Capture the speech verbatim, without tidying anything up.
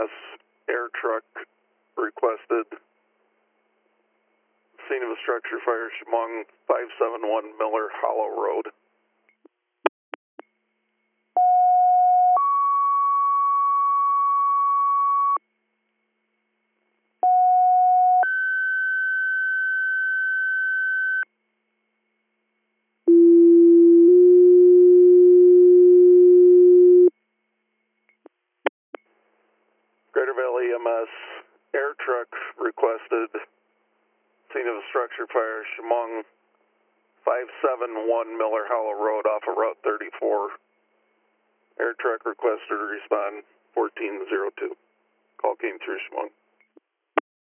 S air truck requested. Scene of a structure fire, Chemung, five seven one Miller Hollow Road. Greater Valley E M S air truck requested. Scene of a structure fire, Chemung, five seven one Miller Hollow Road off of Route thirty-four. Air truck requested to respond fourteen oh two. Call came through, Chemung.